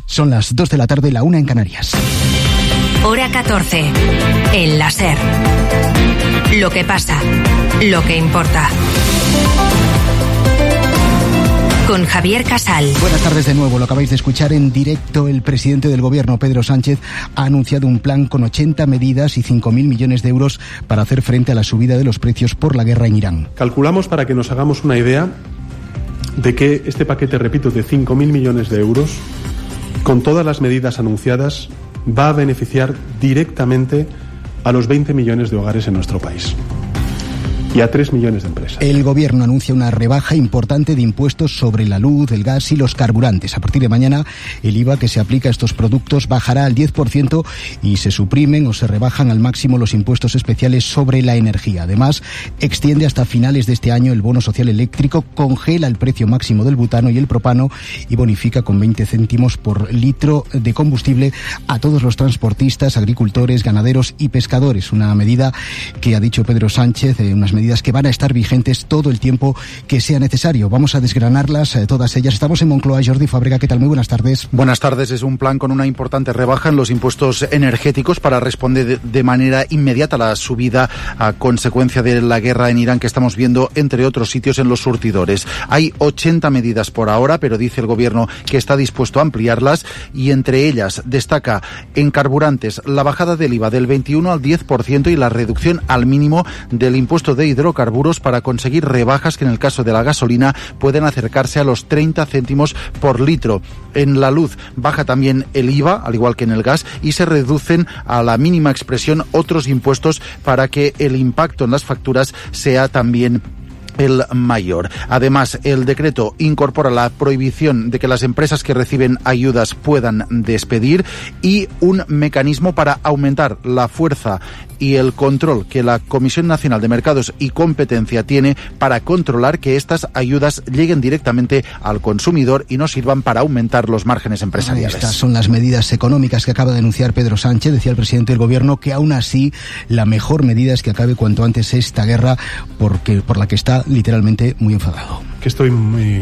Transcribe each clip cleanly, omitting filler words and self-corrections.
Son las 2 de la tarde, la 1 en Canarias. Hora 14. El la SER. Lo que pasa, lo que importa. Con Javier Casal. Buenas tardes de nuevo. Lo acabáis de escuchar en directo. El presidente del Gobierno, Pedro Sánchez, ha anunciado un plan con 80 medidas y 5.000 millones de euros para hacer frente a la subida de los precios por la guerra en Irán. Calculamos, para que nos hagamos una idea, de que este paquete, repito, de 5.000 millones de euros, con todas las medidas anunciadas, va a beneficiar directamente a los 20 millones de hogares en nuestro país y a 3 millones de empresas. El Gobierno anuncia una rebaja importante de impuestos sobre la luz, el gas y los carburantes. A partir de mañana, el IVA que se aplica a estos productos bajará al 10% y se suprimen o se rebajan al máximo los impuestos especiales sobre la energía. Además, extiende hasta finales de este año el bono social eléctrico, congela el precio máximo del butano y el propano y bonifica con 20 céntimos por litro de combustible a todos los transportistas, agricultores, ganaderos y pescadores. Una medida que ha dicho Pedro Sánchez, unas medidas que van a estar vigentes todo el tiempo que sea necesario. Vamos a desgranarlas, todas ellas. Estamos en Moncloa. Jordi Fábrega, ¿qué tal? Muy buenas tardes. Buenas tardes. Es un plan con una importante rebaja en los impuestos energéticos para responder de manera inmediata a la subida a consecuencia de la guerra en Irán que estamos viendo, entre otros sitios, en los surtidores. Hay 80 medidas por ahora, pero dice el Gobierno que está dispuesto a ampliarlas y entre ellas destaca en carburantes la bajada del IVA del 21 al 10% y la reducción al mínimo del impuesto de hidrocarburos para conseguir rebajas que en el caso de la gasolina pueden acercarse a los 30 céntimos por litro. En la luz baja también el IVA, al igual que en el gas, y se reducen a la mínima expresión otros impuestos para que el impacto en las facturas sea también el mayor. Además, el decreto incorpora la prohibición de que las empresas que reciben ayudas puedan despedir y un mecanismo para aumentar la fuerza y el control que la Comisión Nacional de Mercados y Competencia tiene para controlar que estas ayudas lleguen directamente al consumidor y no sirvan para aumentar los márgenes empresariales. Estas son las medidas económicas que acaba de anunciar Pedro Sánchez. Decía el presidente del Gobierno que aún así la mejor medida es que acabe cuanto antes esta guerra por la que está literalmente muy enfadado. Que estoy muy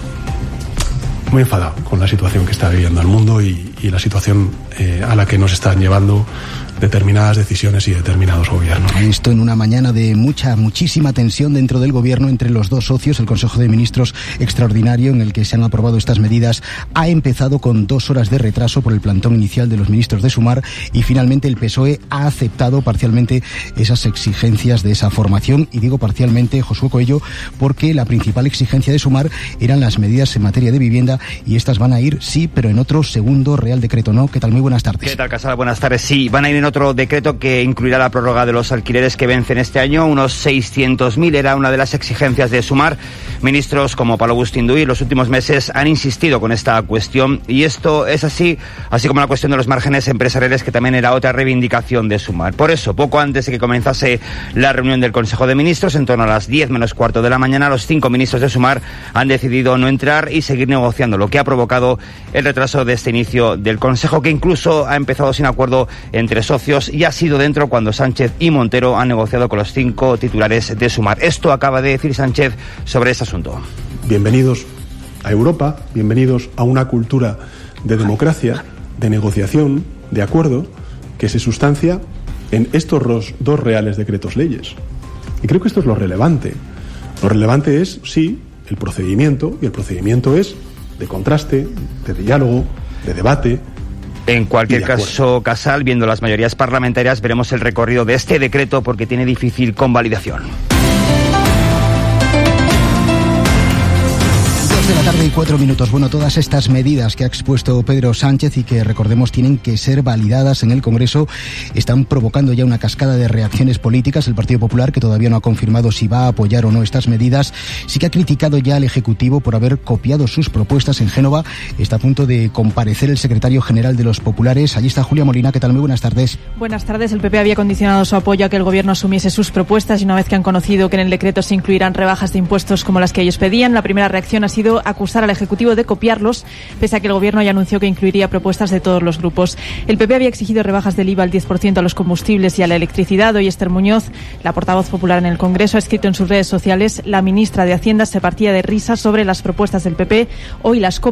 enfadado con la situación que está viviendo el mundo y la situación a la que nos están llevando determinadas decisiones y determinados gobiernos. Esto en una mañana de muchísima tensión dentro del Gobierno entre los dos socios. El Consejo de Ministros extraordinario en el que se han aprobado estas medidas ha empezado con 2 horas de retraso por el plantón inicial de los ministros de Sumar y finalmente el PSOE ha aceptado parcialmente esas exigencias de esa formación. Y digo parcialmente, Josué Coello, porque la principal exigencia de Sumar eran las medidas en materia de vivienda y estas van a ir, sí, pero en otro segundo Real Decreto, ¿no? ¿Qué tal? Muy buenas tardes. ¿Qué tal, Casal? Buenas tardes. Sí, van a ir en otro decreto que incluirá la prórroga de los alquileres que vencen este año, unos 600.000, era una de las exigencias de Sumar. Ministros como Pablo Bustinduy en los últimos meses han insistido con esta cuestión y esto es así como la cuestión de los márgenes empresariales, que también era otra reivindicación de Sumar. Por eso, poco antes de que comenzase la reunión del Consejo de Ministros, en torno a las 10 menos cuarto de la mañana, los 5 ministros de Sumar han decidido no entrar y seguir negociando, lo que ha provocado el retraso de este inicio del Consejo, que incluso ha empezado sin acuerdo entre socios y ha sido dentro cuando Sánchez y Montero han negociado con los 5 titulares de Sumar. Esto acaba de decir Sánchez sobre ese asunto. Bienvenidos a Europa, bienvenidos a una cultura de democracia, de negociación, de acuerdo, que se sustancia en estos 2 reales decretos leyes. Y creo que esto es lo relevante. Lo relevante es, sí, el procedimiento, y el procedimiento es de contraste, de diálogo, de debate. En cualquier caso, Casal, viendo las mayorías parlamentarias, veremos el recorrido de este decreto porque tiene difícil convalidación. De la tarde y 4 minutos. Bueno, todas estas medidas que ha expuesto Pedro Sánchez y que, recordemos, tienen que ser validadas en el Congreso, están provocando ya una cascada de reacciones políticas. El Partido Popular, que todavía no ha confirmado si va a apoyar o no estas medidas, sí que ha criticado ya al Ejecutivo por haber copiado sus propuestas. En Génova está a punto de comparecer el secretario general de los populares. Allí está Julia Molina. ¿Qué tal? Muy buenas tardes. Buenas tardes. El PP había condicionado su apoyo a que el Gobierno asumiese sus propuestas y una vez que han conocido que en el decreto se incluirán rebajas de impuestos como las que ellos pedían, la primera reacción ha sido acusar al Ejecutivo de copiarlos, pese a que el Gobierno ya anunció que incluiría propuestas de todos los grupos. El PP había exigido rebajas del IVA al 10% a los combustibles y a la electricidad. Hoy Esther Muñoz, la portavoz popular en el Congreso, ha escrito en sus redes sociales: la ministra de Hacienda se partía de risa sobre las propuestas del PP. Hoy las